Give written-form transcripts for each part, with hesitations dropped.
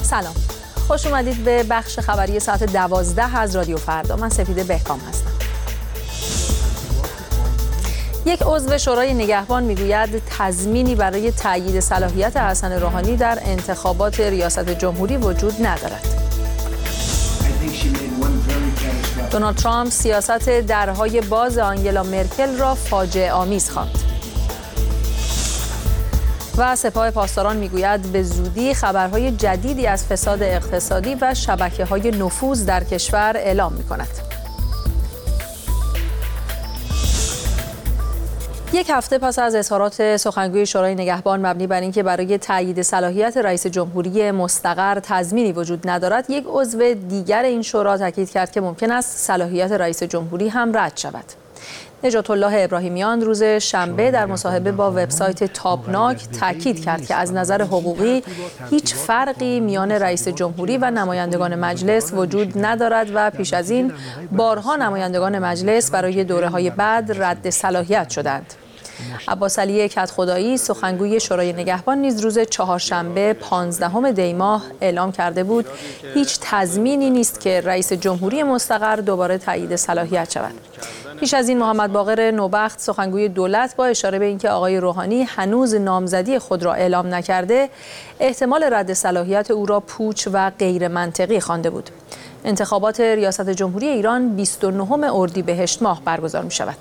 سلام، خوش اومدید به بخش خبری ساعت 12 از رادیو فردا. من سپیده بهکام هستم. یک عضو شورای نگهبان میگوید تضمینی برای تأیید صلاحیت حسن روحانی در انتخابات ریاست جمهوری وجود ندارد. دونالد ترامپ سیاست درهای باز آنگلا مرکل را فاجعه آمیز خواند. و سپاه پاسداران میگوید به زودی خبرهای جدیدی از فساد اقتصادی و شبکه‌های نفوذ در کشور اعلام می‌کند. یک هفته پس از اظهارات سخنگوی شورای نگهبان مبنی بر اینکه برای تأیید صلاحیت رئیس جمهوری مستقر تضمینی وجود ندارد، یک عضو دیگر این شورا تاکید کرد که ممکن است صلاحیت رئیس جمهوری هم رد شود. نجات الله ابراهیمیان روز شنبه در مصاحبه با وبسایت تابناک تاکید کرد که از نظر حقوقی هیچ فرقی میان رئیس جمهوری و نمایندگان مجلس وجود ندارد و پیش از این بارها نمایندگان مجلس برای دوره‌های بعد رد صلاحیت شدند. عباس علی کدخدایی سخنگوی شورای نگهبان نیز روز چهارشنبه 15 دی ماه اعلام کرده بود هیچ تضمینی نیست که رئیس جمهوری مستقر دوباره تایید صلاحیت شود. پیش از این محمد باقر نوبخت سخنگوی دولت با اشاره به اینکه آقای روحانی هنوز نامزدی خود را اعلام نکرده، احتمال رد صلاحیت او را پوچ و غیر منطقی خوانده بود. انتخابات ریاست جمهوری ایران 29 اردیبهشت ماه برگزار می شود.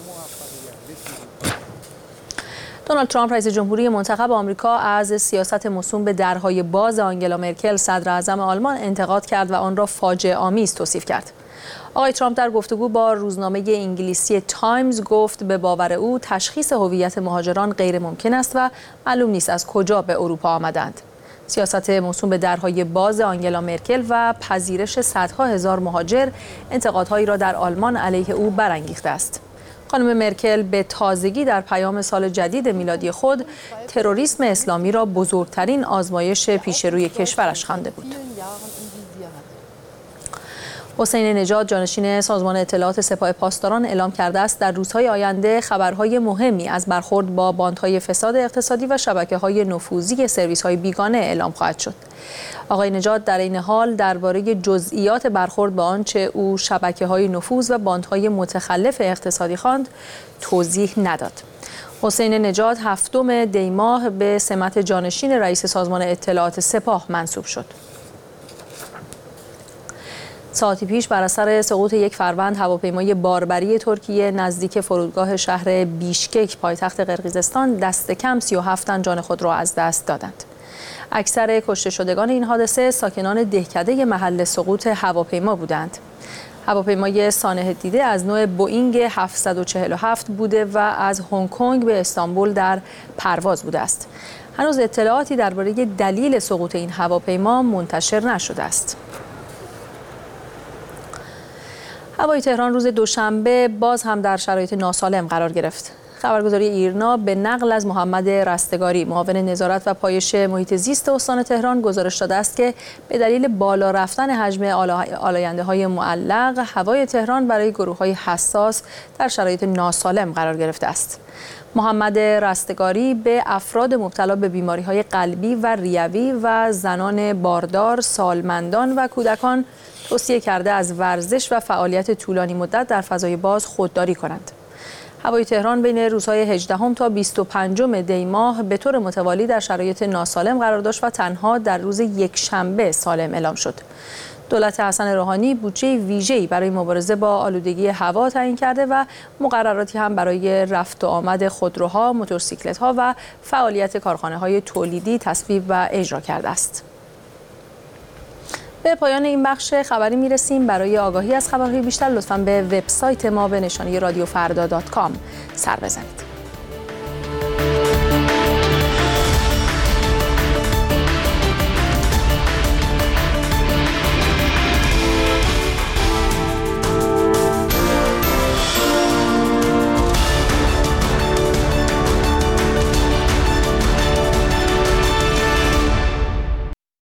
دونالد ترامپ رئیس جمهوری منتخب آمریکا از سیاست موسوم به درهای باز آنگلا مرکل صدر اعظم آلمان انتقاد کرد و آن را فاجعه آمیز توصیف کرد. آقای ترامپ در گفتگو با روزنامه انگلیسی تایمز گفت به باور او تشخیص هویت مهاجران غیر ممکن است و معلوم نیست از کجا به اروپا آمدند. سیاست موسوم به درهای باز آنگلا مرکل و پذیرش صدها هزار مهاجر انتقادهایی را در آلمان علیه او برانگیخته است. خانم مرکل به تازگی در پیام سال جدید میلادی خود تروریسم اسلامی را بزرگترین آزمایش پیش روی کشورش خوانده بود. حسین نژاد جانشین سازمان اطلاعات سپاه پاسداران اعلام کرده است در روزهای آینده خبرهای مهمی از برخورد با باندهای فساد اقتصادی و شبکه‌های نفوذی سرویس‌های بیگانه اعلام خواهد شد. آقای نژاد در این حال درباره جزئیات برخورد با آنچه او شبکه‌های نفوذ و باندهای متخلف اقتصادی خواند توضیح نداد. حسین نژاد 7 دی ماه به سمت جانشین رئیس سازمان اطلاعات سپاه منصوب شد. ساعتی پیش بر اثر سقوط یک فروند هواپیمای باربری ترکیه نزدیک فرودگاه شهر بیشکک پایتخت قرقیزستان دست کم 37 تن جان خود را از دست دادند. اکثر کشته شدگان این حادثه ساکنان دهکده محل سقوط هواپیما بودند. هواپیمای سانحه دیده از نوع بوئینگ 747 بوده و از هنگ کنگ به استانبول در پرواز بوده است. هنوز اطلاعاتی درباره دلیل سقوط این هواپیما منتشر نشده است. هوای تهران روز دوشنبه باز هم در شرایط ناسالم قرار گرفت. خبرگزاری ایرنا به نقل از محمد رستگاری معاون نظارت و پایش محیط زیست استان تهران گزارش داده است که به دلیل بالا رفتن حجم آلاینده‌های معلق هوای تهران برای گروه‌های حساس در شرایط ناسالم قرار گرفته است. محمد رستگاری به افراد مبتلا به بیماری‌های قلبی و ریوی و زنان باردار، سالمندان و کودکان توصیه کرده از ورزش و فعالیت طولانی مدت در فضای باز خودداری کنند. هوای تهران بین روزهای 18 تا 25 دی ماه به طور متوالی در شرایط ناسالم قرار داشت و تنها در روز یکشنبه سالم اعلام شد. دولت حسن روحانی بودجه ویژه‌ای برای مبارزه با آلودگی هوا تعیین کرده و مقرراتی هم برای رفت و آمد خودروها، موتورسیکلت‌ها و فعالیت کارخانه‌های تولیدی تصویب و اجرا کرده است. به پایان این بخش خبری میرسیم. برای آگاهی از خبرهای بیشتر لطفاً به وبسایت ما به نشانی رادیوفردا.com سر بزنید.